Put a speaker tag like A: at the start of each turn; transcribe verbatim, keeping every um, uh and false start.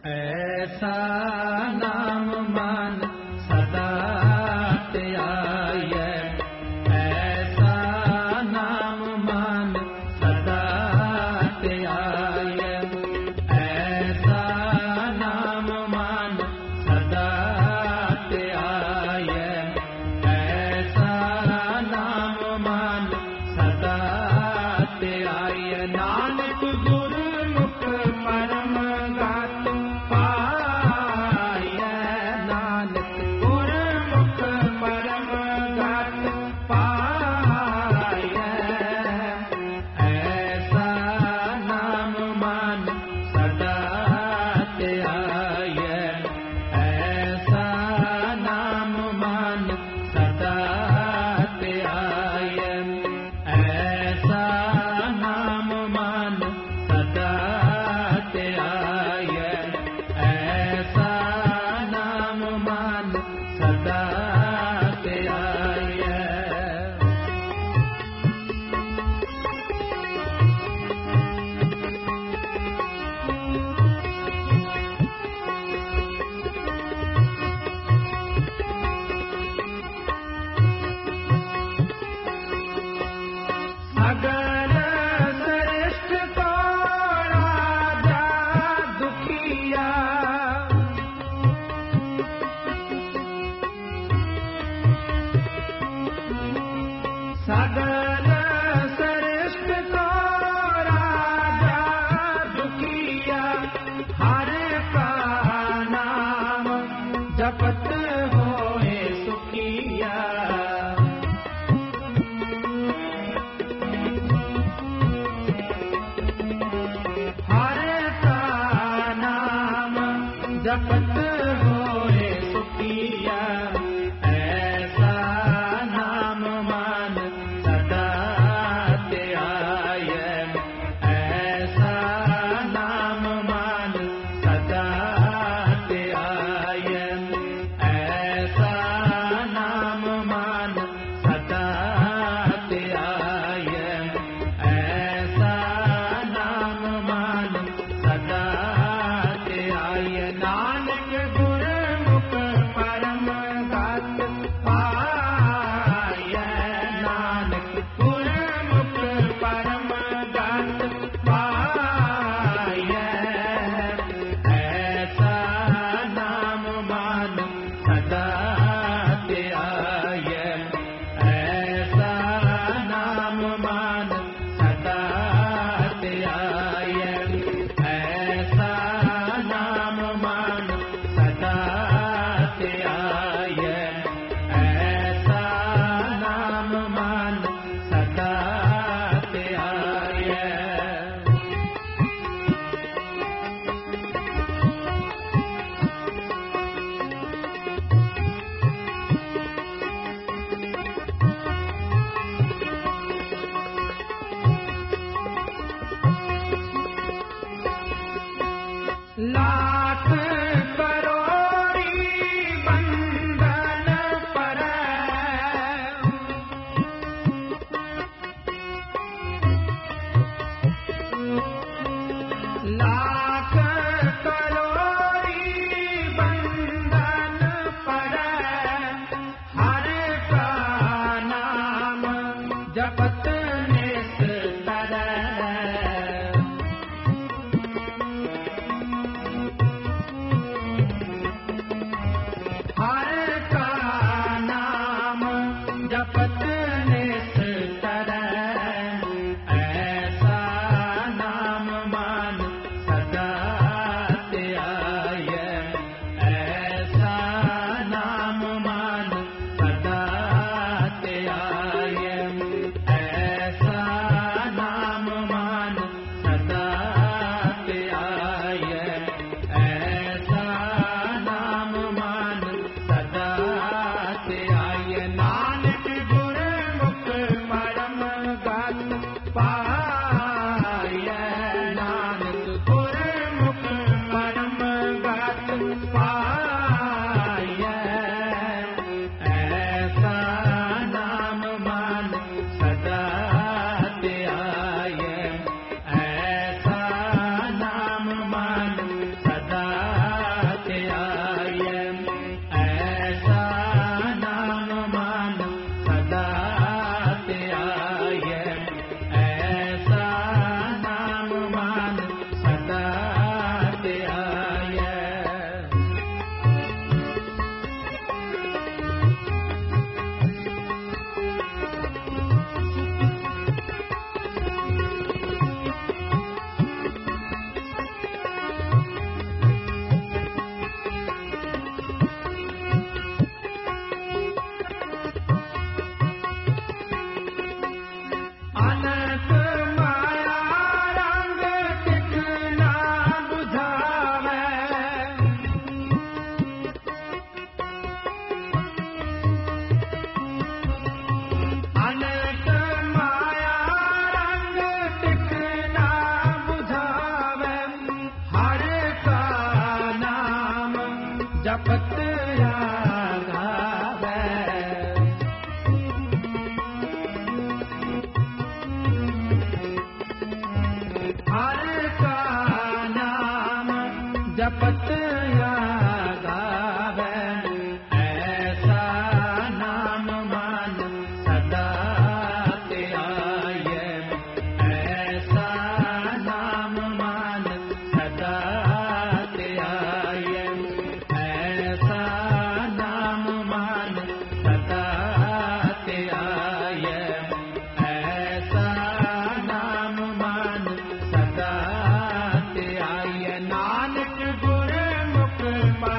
A: ऐसा नाम मन सदा ध्याय, ऐसा नाम मन सदा ध्याय, ऐसा नाम मन सदा ध्याय, ऐसा नाम मन सदा ध्याय। नानक गुरमुख परम गात पाय, नानक गुरमुख परम गात पाय, ऐसा नाम मन सदा ध्याय, ऐसा नाम मन सदा ध्याय, ऐसा नाम मन सदा ध्याय, ऐसा नाम मन सदा ध्याय। अगर श्रेष्ठ को राजा दुखिया, सगल श्रेष्ठ को राजा दुखिया, हर का नाम जपत होए सुखिया, हर का नाम जपत होए सुखिया, ऐसा नाम मन सदा ध्याय, ऐसा नाम मन सदा ध्याय, ऐसा नाम मन सदा ध्याय, ऐसा नाम मन सदा ध्याय। नानक जपत आगावे। हर का नाम जपत आगावे, ऐसा नाम मन सदा ध्याये। ऐसा नाम मन सदा ध्याये। ऐसा नाम मन सदा ध्याये। ऐसा नाम मन सदा ध्याये। नानक गुरमुख